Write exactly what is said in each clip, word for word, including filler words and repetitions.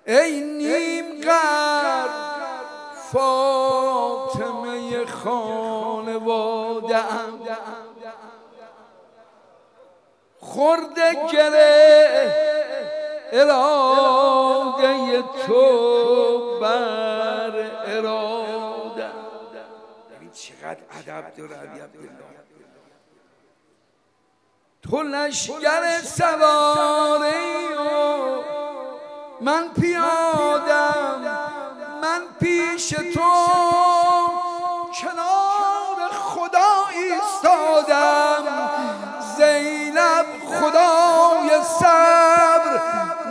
ای نیم قرن فاطمه خانواده‌ام، خورده گره اراده تو بر اراده. ببین چقدر ادب داره علی عبدالله. تو لشگر سواری و من پیادم، من پیش تو کنار خدا ایستادم. زینب خدای صبر،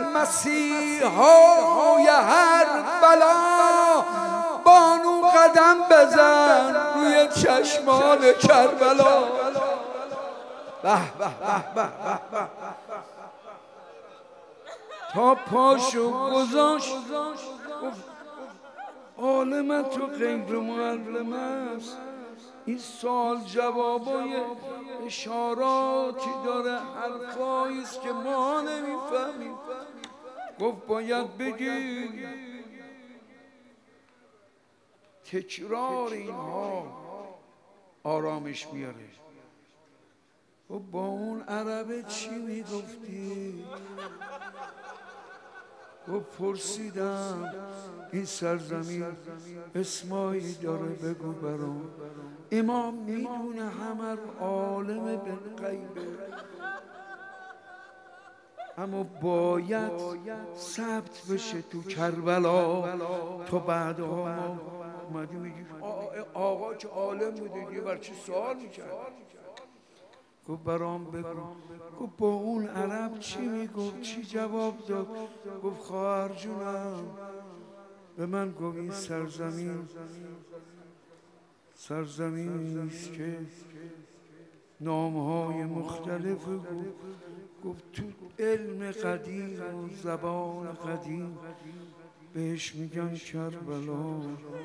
مسیحای هر بلا، بانو قدم بزن روی چشمان کربلا. به به به به تا پاشو گذاشت گفت عالم تو غیر معلم است. این سوال جوابای اشاراتی داره، حرفایی است که ما نمیفهمیم. گفت باید بگی تکرار اینها آرامش میاره. و با اون عربه چی میگفتی؟ و پرسیدم این سرزمین اسمایی داره بگو برام. امام میدونه همه رو عالم بالغیبه، اما باید ثبت بشه تو کربلا. تو بعد ما اومدی میگی آقا که عالم بوده دیگه بر چی سوال میکرد؟ گفت برام بگو. گفت با اون عرب چی میگفت؟ چی جواب داد؟ گفت خواهر جونم به من گفت این سرزمین سرزمینی است که نامهای مختلف گفت. گفت تو علم قدیم و زبان قدیم بهش میگن کربلا.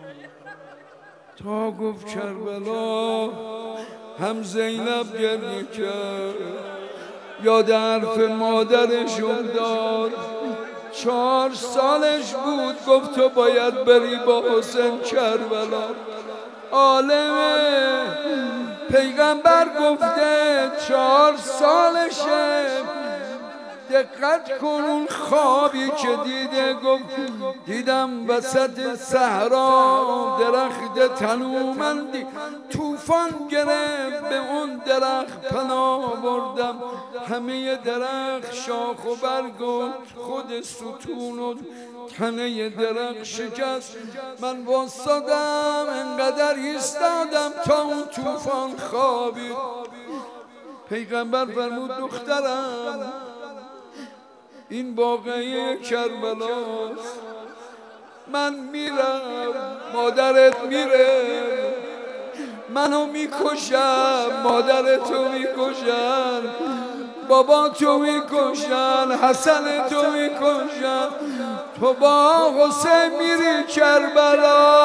تا گفت کربلا هم زینب گریه کرد، یاد حرف مادرش افتاد. چهار سالش بود گفت تو باید بری با حسین کربلا. عالمه پیغمبر گفته چهار سالشه. دقت کن اون خوابی که دیده. گفت دیدم وسط صحرا درخت تنومندی، طوفان گرفت به اون درخت پناه بردم. همه درخت شاخ و برگ خود ستون و تنه درخت شکست. من واسادم انقدر ایستادم تا اون طوفان خوابید. پیغمبر فرمود دخترم این واقعه کربلاست. من میرم مادرت میره، منو میکشن، مادرتو میکشن، باباتو میکشن، حسن تو میکشن. تو با حسین میری کربلا.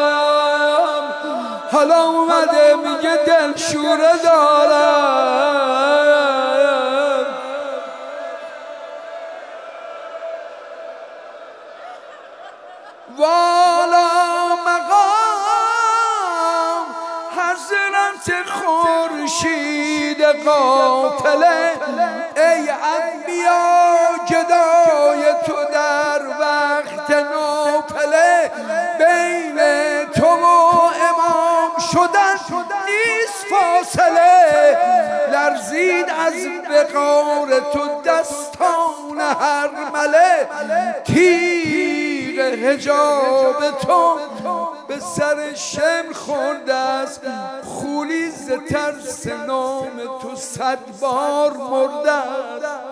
حالا اومده میگه دلشوره دارم. والا مقام حضرت خورشید قافله، ای انبیا گدای تو در وقت نافله. بین تو و امام شدن نیست فاصله، لرزید از وقار تو دستان هر مله. تیغ حجاب تو به سر شم خورده است، خولی ز ترس نام تو صد بار مرده است.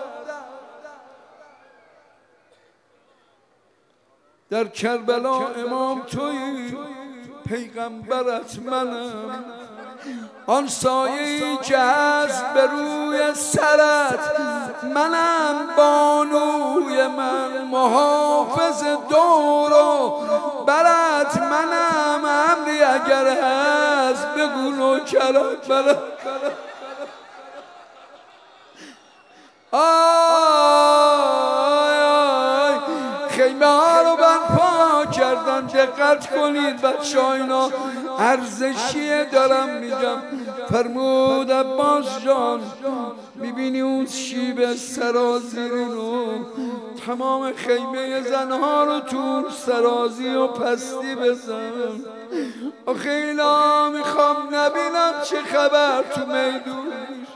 در کربلا امام تویی، پیغمبرت منم. آن سایه‌ای که هست به روی سرت منم. بانوی من محافظ دور و برت منم. امری اگر هست بگو نوکرت برم. آی آی خیمه ها رو برپا کردن. دقت کنید بچه ها، اینا ارزشیه دارم میگم. فرمود عباس جان میبینی اون شیب سرازیری رو، تمام خیمه زنها رو تو سرازی و پستی بزن. آخه اینا میخوام نبینم چه خبر تو میدون.